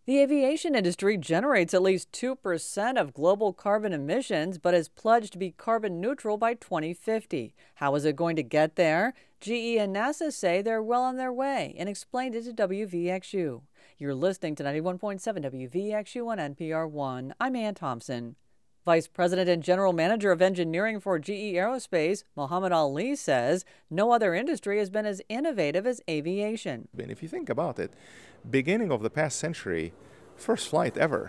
The aviation industry generates at least 2% of global carbon emissions, but is pledged to be carbon neutral by 2050. How is it going to get there? GE and NASA say they're well on their way and explained it to WVXU. You're listening to 91.7 WVXU on NPR One. I'm Ann Thompson. Vice President and General Manager of Engineering for GE Aerospace, Mohammed Ali, says no other industry has been as innovative as aviation. And if you think about it, beginning of the past century, first flight ever,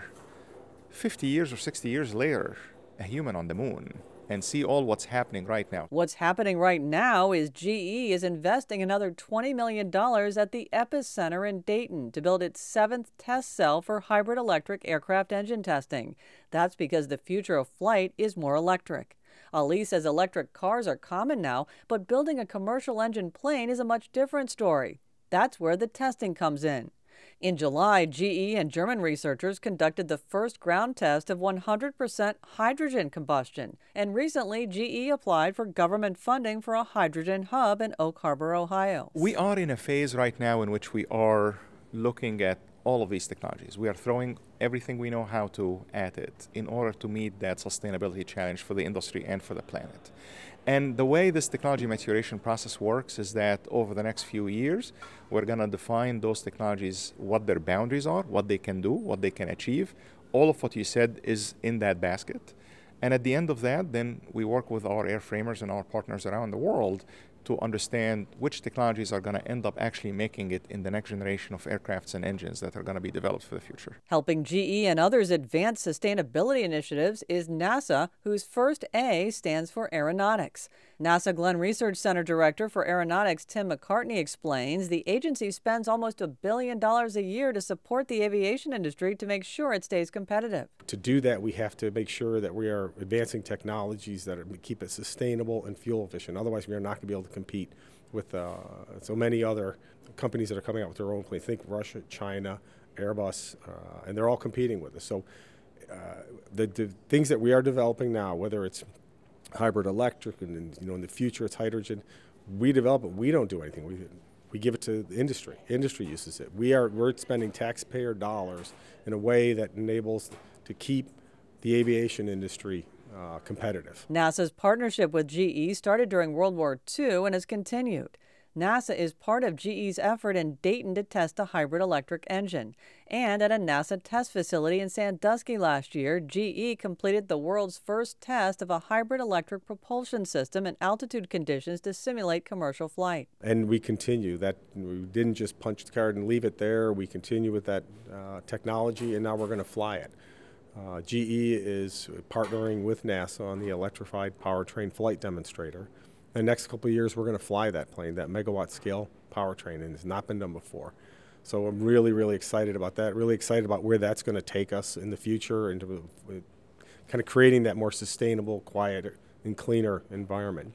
50 years or 60 years later, a human on the moon, and see all what's happening right now. What's happening right now is GE is investing another $20 million at the Epicenter in Dayton to build its 7th test cell for hybrid electric aircraft engine testing. That's because the future of flight is more electric. Ali says electric cars are common now, but building a commercial engine plane is a much different story. That's where the testing comes in. In July, GE and German researchers conducted the first ground test of 100% hydrogen combustion, and recently GE applied for government funding for a hydrogen hub in Oak Harbor, Ohio. We are in a phase right now in which we are looking at all of these technologies. We are throwing everything we know how to at it in order to meet that sustainability challenge for the industry and for the planet. And the way this technology maturation process works is that over the next few years, we're going to define those technologies, what their boundaries are, what they can do, what they can achieve. All of what you said is in that basket. And at the end of that, then we work with our airframers and our partners around the world to understand which technologies are going to end up actually making it in the next generation of aircrafts and engines that are going to be developed for the future. Helping GE and others advance sustainability initiatives is NASA, whose first A stands for aeronautics. NASA Glenn Research Center Director for Aeronautics Tim McCartney explains the agency spends almost $1 billion a year to support the aviation industry to make sure it stays competitive. To do that, we have to make sure that we are advancing technologies that keep it sustainable and fuel efficient. Otherwise, we are not going to be able to compete with so many other companies that are coming out with their own planes. Think Russia, China, Airbus, and they're all competing with us. So the things that we are developing now, whether it's hybrid electric and in the future it's hydrogen, we develop it. We don't do anything. We give it to the industry. Industry uses it. We're spending taxpayer dollars in a way that enables to keep the aviation industry competitive. NASA's partnership with GE started during World War II and has continued. NASA is part of GE's effort in Dayton to test a hybrid electric engine. And at a NASA test facility in Sandusky last year, GE completed the world's first test of a hybrid electric propulsion system in altitude conditions to simulate commercial flight. And we continue that. We didn't just punch the card and leave it there. We continue with that technology, and now we're going to fly it. GE is partnering with NASA on the electrified powertrain flight demonstrator. The next couple of years, we're going to fly that plane, that megawatt scale powertrain, and it's not been done before. So I'm really, really excited about that, really excited about where that's going to take us in the future and kind of creating that more sustainable, quiet, and cleaner environment.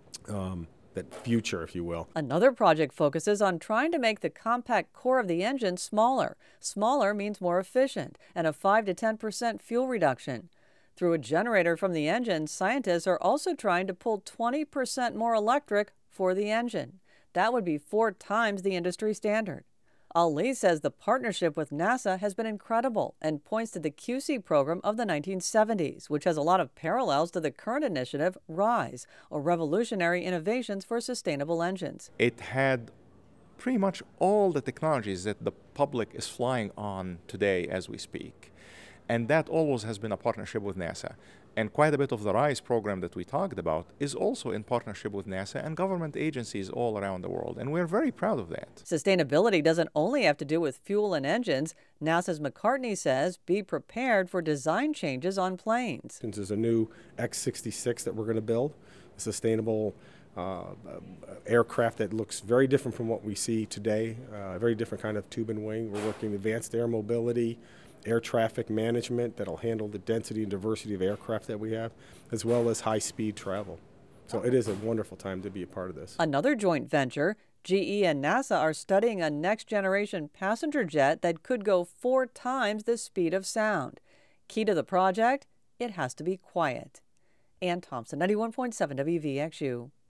That future, if you will. Another project focuses on trying to make the compact core of the engine smaller. Smaller means more efficient and a 5 to 10% fuel reduction. Through a generator from the engine, scientists are also trying to pull 20% more electric for the engine. That would be 4 times the industry standard. Ali says the partnership with NASA has been incredible and points to the QC program of the 1970s, which has a lot of parallels to the current initiative, RISE, or Revolutionary Innovations for Sustainable Engines. It had pretty much all the technologies that the public is flying on today as we speak. And that always has been a partnership with NASA. And quite a bit of the RISE program that we talked about is also in partnership with NASA and government agencies all around the world. And we're very proud of that. Sustainability doesn't only have to do with fuel and engines. NASA's McCartney says be prepared for design changes on planes. There's a new X-66 that we're going to build, a sustainable aircraft that looks very different from what we see today, a very different kind of tube and wing. We're working advanced air mobility, air traffic management that'll handle the density and diversity of aircraft that we have, as well as high-speed travel. So it is a wonderful time to be a part of this. Another joint venture, GE and NASA are studying a next-generation passenger jet that could go 4 times the speed of sound. Key to the project, it has to be quiet. Ann Thompson, 91.7 WVXU.